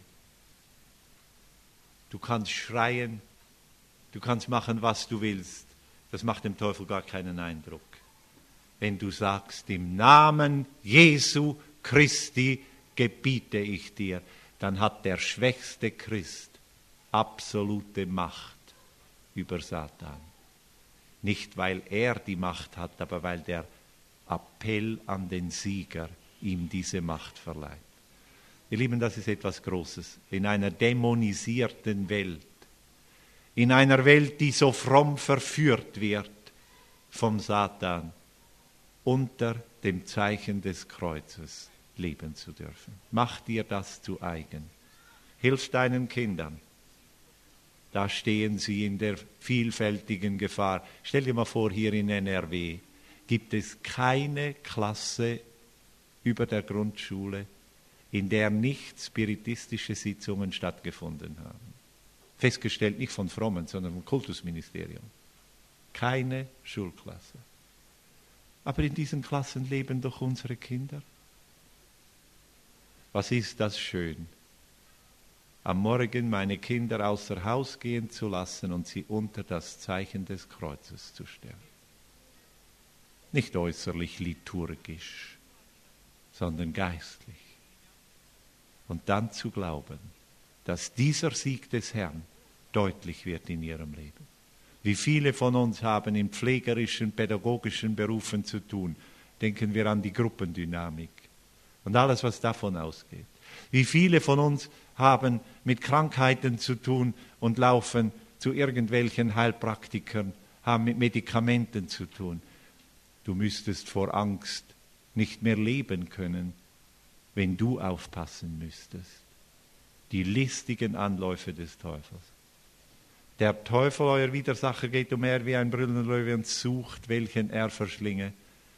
A: Du kannst schreien, du kannst machen, was du willst. Das macht dem Teufel gar keinen Eindruck. Wenn du sagst, im Namen Jesu Christi gebiete ich dir, dann hat der schwächste Christ absolute Macht über Satan. Nicht, weil er die Macht hat, aber weil der Appell an den Sieger ihm diese Macht verleiht. Ihr Lieben, das ist etwas Großes. In einer dämonisierten Welt, in einer Welt, die so fromm verführt wird vom Satan, unter dem Zeichen des Kreuzes leben zu dürfen. Mach dir das zu eigen. Hilf deinen Kindern. Da stehen sie in der vielfältigen Gefahr. Stell dir mal vor, hier in N R W gibt es keine Klasse über der Grundschule, in der nicht spiritistische Sitzungen stattgefunden haben. Festgestellt nicht von Frommen, sondern vom Kultusministerium. Keine Schulklasse. Aber in diesen Klassen leben doch unsere Kinder. Was ist das schön, am Morgen meine Kinder außer Haus gehen zu lassen und sie unter das Zeichen des Kreuzes zu stellen. Nicht äußerlich liturgisch, sondern geistlich. Und dann zu glauben, dass dieser Sieg des Herrn deutlich wird in ihrem Leben. Wie viele von uns haben in pflegerischen, pädagogischen Berufen zu tun? Denken wir an die Gruppendynamik und alles, was davon ausgeht. Wie viele von uns haben mit Krankheiten zu tun und laufen zu irgendwelchen Heilpraktikern, haben mit Medikamenten zu tun. Du müsstest vor Angst nicht mehr leben können, wenn du aufpassen müsstest. Die listigen Anläufe des Teufels. Der Teufel, euer Widersacher, geht umher wie ein brüllender Löwe und sucht, welchen er verschlinge.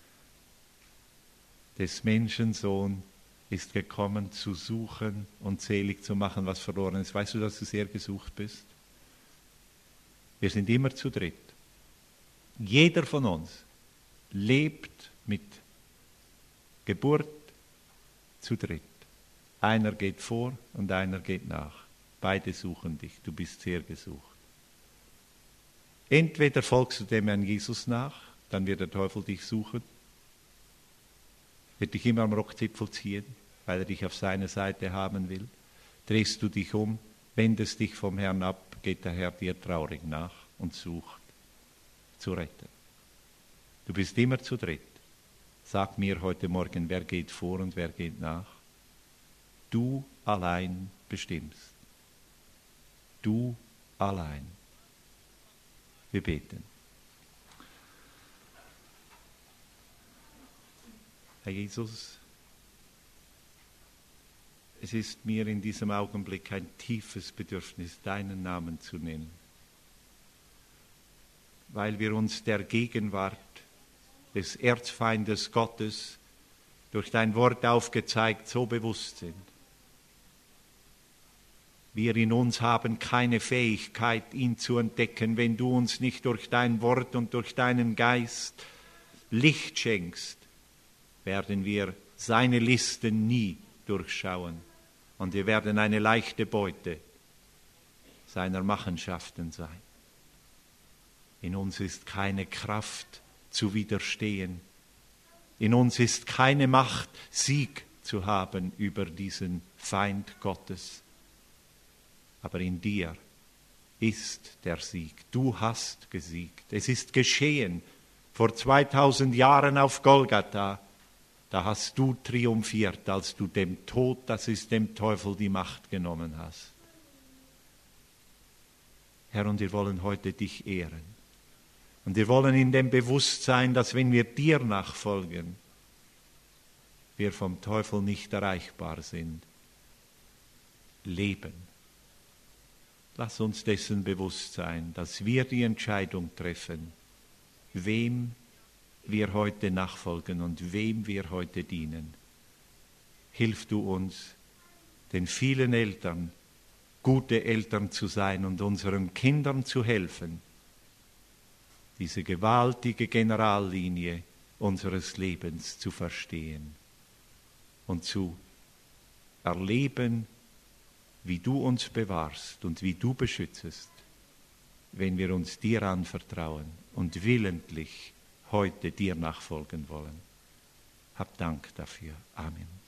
A: Des Menschen Sohn ist gekommen, zu suchen und selig zu machen, was verloren ist. Weißt du, dass du sehr gesucht bist? Wir sind immer zu dritt. Jeder von uns lebt mit Geburt zu dritt. Einer geht vor und einer geht nach. Beide suchen dich, du bist sehr gesucht. Entweder folgst du dem Herrn Jesus nach, dann wird der Teufel dich suchen, wird dich immer am Rockzipfel ziehen, weil er dich auf seine Seite haben will. Drehst du dich um, wendest dich vom Herrn ab, geht der Herr dir traurig nach und sucht zu retten. Du bist immer zu dritt. Sag mir heute Morgen, wer geht vor und wer geht nach? Du allein bestimmst. Du allein. Wir beten. Herr Jesus, es ist mir in diesem Augenblick ein tiefes Bedürfnis, deinen Namen zu nennen, weil wir uns der Gegenwart des Erzfeindes Gottes durch dein Wort aufgezeigt so bewusst sind. Wir in uns haben keine Fähigkeit, ihn zu entdecken, wenn du uns nicht durch dein Wort und durch deinen Geist Licht schenkst, werden wir seine Listen nie durchschauen und wir werden eine leichte Beute seiner Machenschaften sein. In uns ist keine Kraft zu widerstehen. In uns ist keine Macht, Sieg zu haben über diesen Feind Gottes. Aber in dir ist der Sieg. Du hast gesiegt. Es ist geschehen vor zweitausend Jahren auf Golgatha. Da hast du triumphiert, als du dem Tod, das ist dem Teufel, die Macht genommen hast. Herr, und wir wollen heute dich ehren. Und wir wollen in dem Bewusstsein, dass wenn wir dir nachfolgen, wir vom Teufel nicht erreichbar sind, leben. Lass uns dessen bewusst sein, dass wir die Entscheidung treffen, wem wir heute nachfolgen und wem wir heute dienen. Hilf du uns, den vielen Eltern, gute Eltern zu sein und unseren Kindern zu helfen, diese gewaltige Generallinie unseres Lebens zu verstehen und zu erleben, wie du uns bewahrst und wie du beschützest, wenn wir uns dir anvertrauen und willentlich heute dir nachfolgen wollen. Hab Dank dafür. Amen.